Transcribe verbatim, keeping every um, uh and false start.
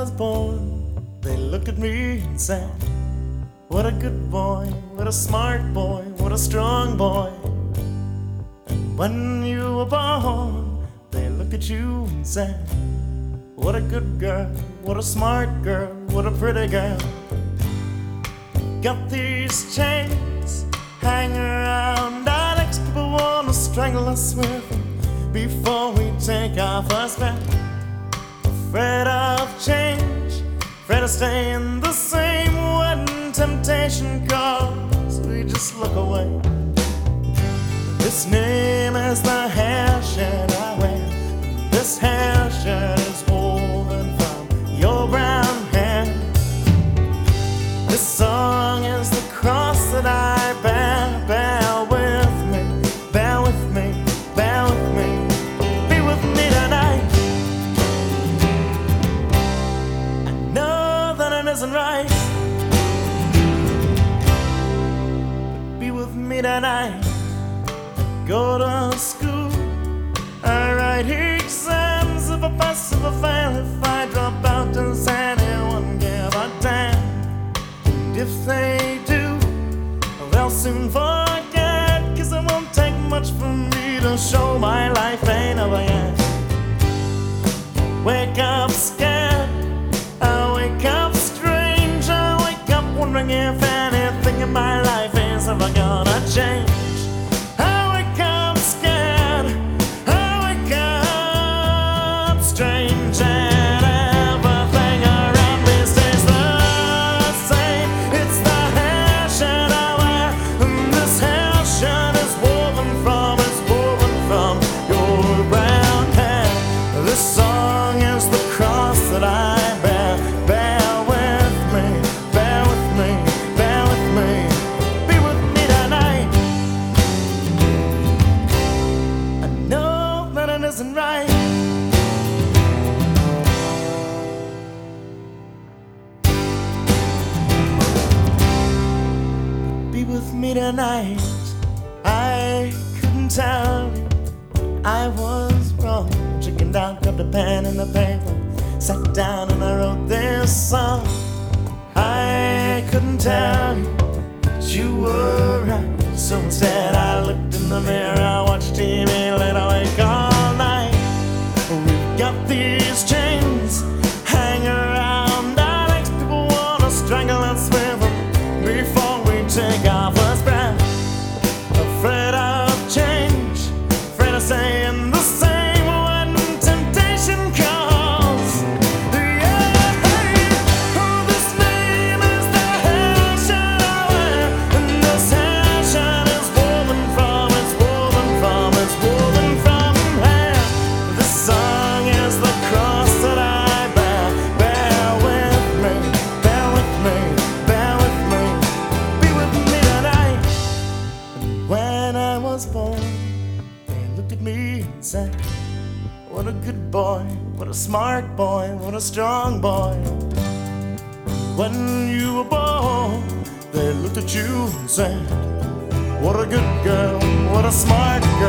was born, they looked at me and said, what a good boy, what a smart boy, what a strong boy. And when you were born, they looked at you and said, what a good girl, what a smart girl, what a pretty girl. Got these chains hanging around our necks, people wanna strangle us with them before we take our first breath. Afraid of change, afraid of staying the same. When temptation calls, we just look away. This name is the hair shirt I wear. This hair shirt is woven from your brown hair. This song is the cross that I bear. Bear with me, bear with me, bear with me. Be with me tonight. I know that it isn't right, but be with me tonight. Go to school, I write exams. If I pass, if I fail, if I drop out, does anyone give a damn? And if they do, they'll soon forget, 'cause it won't take much for me to show my life ain't over yet. Wake up scared, I wake up strange, I wake up wondering if anything in my life is ever gonna change. Strange, and everything around me stays the same. It's the hair shirt I wear, and this hair shirt is woven from, it's woven from your brown hair. This song is the cross that I bear. Bear with me, bear with me, bear with me. Be with me tonight. I know that it isn't right, be with me tonight. I couldn't tell you I was wrong. Chickened out, grabbed a pen and a paper, sat down and I wrote this song. I couldn't tell you that you were right, so instead I looked in the mirror, I watched T V, laid awake all night. We've got these chains hanging around our legs, people wanna strangle us with them before we take our first breath. Afraid of change, afraid of saying the same when temptation calls. Yeah, oh, this name is the hair shirt I wear, and this hair shirt is woven from, it's woven from, it's woven from hair. This song is the cross that I bear. Bear with me, bear with me, bear with me. When I was born, they looked at me and said, what a good boy, what a smart boy, what a strong boy. When you were born, they looked at you and said, what a good girl, what a smart girl.